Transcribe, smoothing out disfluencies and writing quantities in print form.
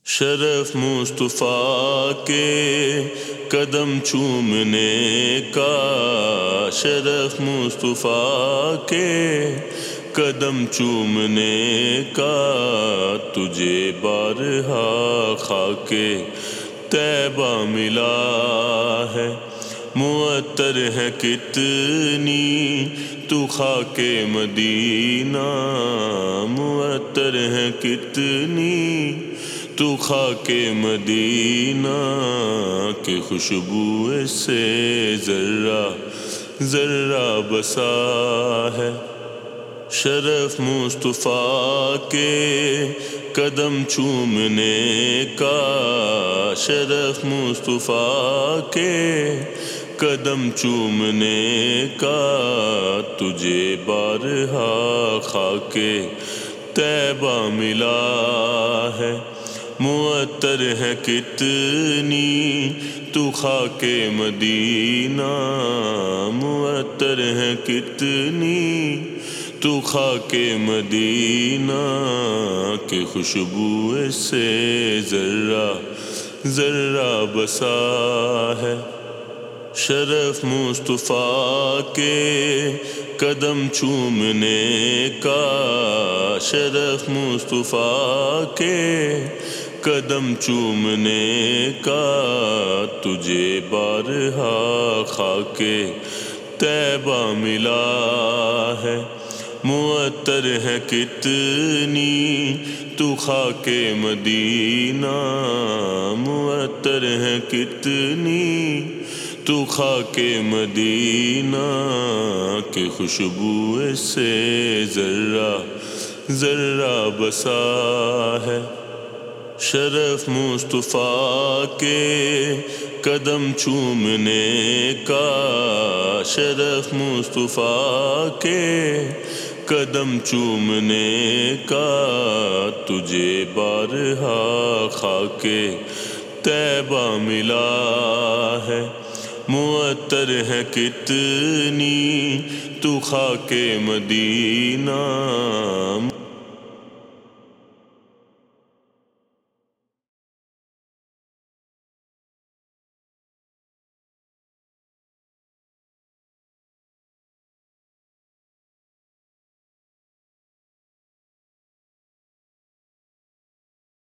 شرف مصطفیٰ کے قدم چومنے کا، شرف مصطفیٰ کے قدم چومنے کا، تجھے بارہا خاک طیبہ ملا ہے۔ معطر ہے کتنی تو خاک مدینہ، معطر ہے کتنی تو خاک مدینہ، کہ خوشبو سے ذرہ ذرہ بسا ہے۔ شرف مصطفیٰ کے قدم چومنے کا، شرف مصطفیٰ کے قدم چومنے کا، تجھے بارہا خاک طیبہ ملا ہے۔ معطر ہے کتنی تو خاک مدینہ، معطر ہے کتنی تو خاک مدینہ، کہ خوشبو سے ذرہ ذرہ بسا ہے۔ شرف مصطفیٰ کے قدم چومنے کا، شرف مصطفیٰ کے قدم چومنے کا، تجھے بارہا خاک طیبہ ملا ہے۔ معطر ہے کتنی تو خاک مدینہ، معطر ہے کتنی تو خاک مدینہ، کہ خوشبو سے ذرہ ذرہ بسا ہے۔ شرف مصطفیٰ کے قدم چومنے کا، شرف مصطفیٰ کے قدم چومنے کا، تجھے بارہا خاک طیبہ ملا ہے۔ معطر ہے کتنی تو خاک مدینہ،